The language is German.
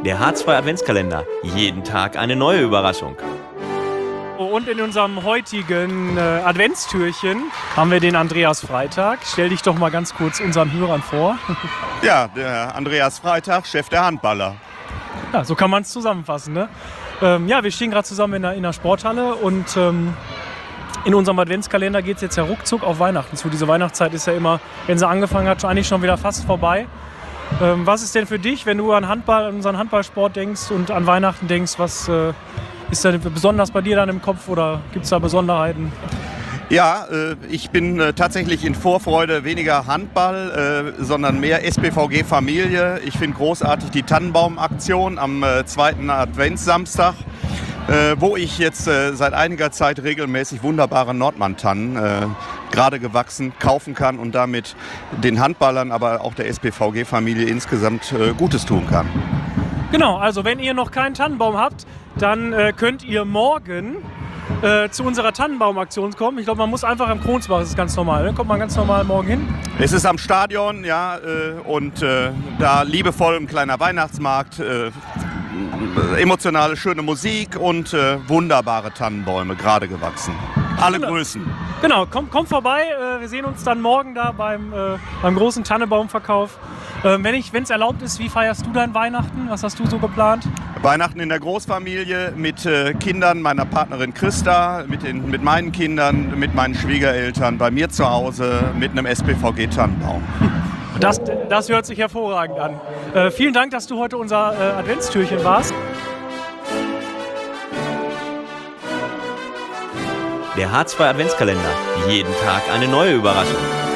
Der H2 Adventskalender. Jeden Tag eine neue Überraschung. Und in unserem heutigen Adventstürchen haben wir den Andreas Freitag. Stell dich doch mal ganz kurz unseren Hörern vor. Ja, der Andreas Freitag, Chef der Handballer. Ja, so kann man es zusammenfassen, ne? Ja, wir stehen gerade zusammen in der Sporthalle und in unserem Adventskalender geht es jetzt ja ruckzuck auf Weihnachten zu. Diese Weihnachtszeit ist ja immer, wenn sie angefangen hat, eigentlich schon wieder fast vorbei. Was ist denn für dich, wenn du an unseren Handballsport denkst und an Weihnachten denkst, was ist da besonders bei dir dann im Kopf oder gibt es da Besonderheiten? Ja, ich bin tatsächlich in Vorfreude weniger Handball, sondern mehr SPVG Familie. Ich finde großartig die Tannenbaumaktion am zweiten Adventssamstag, wo ich jetzt seit einiger Zeit regelmäßig wunderbare Nordmann-Tannen, gerade gewachsen, kaufen kann und damit den Handballern, aber auch der SPVG Familie insgesamt Gutes tun kann. Genau, also wenn ihr noch keinen Tannenbaum habt, dann könnt ihr morgen zu unserer Tannenbaumaktion kommen. Ich glaube, man muss einfach am Kronsbach, das ist ganz normal, ne? Kommt man ganz normal morgen hin. Es ist am Stadion, ja, und da liebevoll ein kleiner Weihnachtsmarkt, emotionale, schöne Musik und wunderbare Tannenbäume, gerade gewachsen. Alle Größen. Genau, kommt vorbei. Wir sehen uns dann morgen da beim großen Tannenbaumverkauf. Wenn es erlaubt ist, wie feierst du dein Weihnachten? Was hast du so geplant? Weihnachten in der Großfamilie mit Kindern meiner Partnerin Christa, mit meinen Kindern, mit meinen Schwiegereltern, bei mir zu Hause mit einem SPVG-Tannenbaum. Das hört sich hervorragend an. Vielen Dank, dass du heute unser Adventstürchen warst. Der H2 Adventskalender. Jeden Tag eine neue Überraschung.